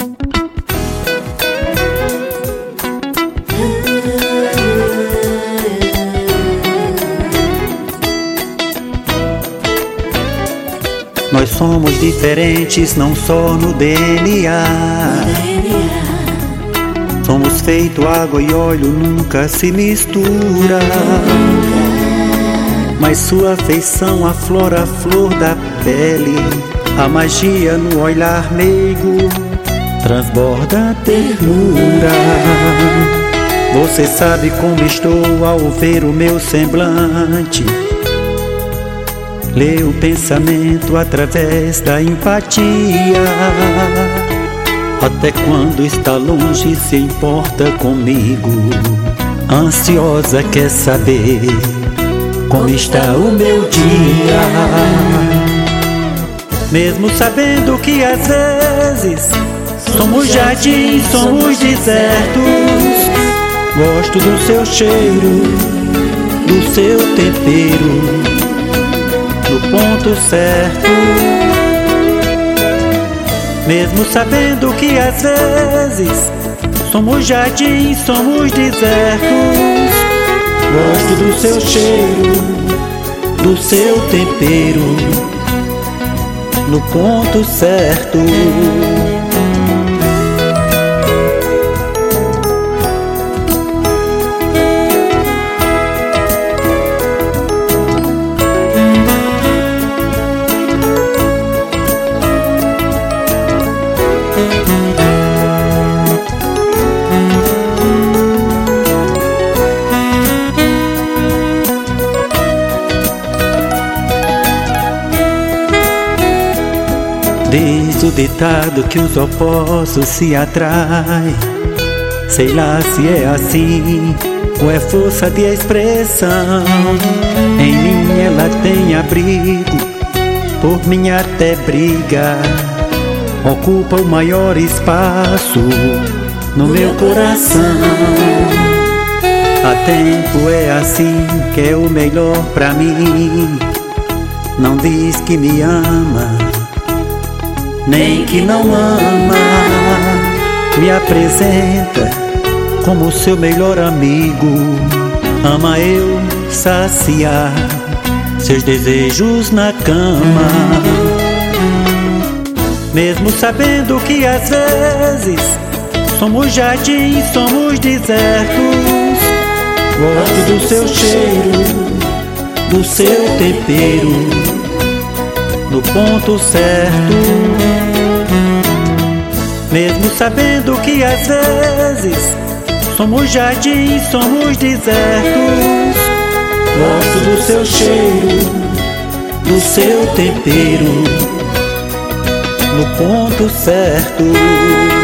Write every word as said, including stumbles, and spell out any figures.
Nós somos diferentes não só no D N A. Somos feito água e óleo, nunca se mistura. Mas sua afeição aflora a flor da pele. A magia no olhar meigo transborda a ternura. Você sabe como estou ao ver o meu semblante. Lê o pensamento através da empatia. Até quando está longe se importa comigo. Ansiosa quer saber como está o meu dia. Mesmo sabendo que às vezes somos jardins, somos desertos. Gosto do seu cheiro, do seu tempero, no ponto certo. Mesmo sabendo que às vezes somos jardins, somos desertos. Gosto do seu cheiro, do seu tempero, no ponto certo. Diz o ditado que os opostos se atraem. Sei lá se é assim ou é força de expressão. Em mim ela tem abrigo, por mim até briga. Ocupa o maior espaço no meu coração. Há tempo é assim, que é o melhor pra mim. Não diz que me ama, nem que não ama. Me apresenta como seu melhor amigo. Ama eu saciar seus desejos na cama. Mesmo sabendo que às vezes somos jardins, somos desertos. Gosto do seu cheiro, do seu tempero, no ponto certo. Mesmo sabendo que às vezes somos jardins, somos desertos. Gosto do seu cheiro, do seu tempero, no ponto certo.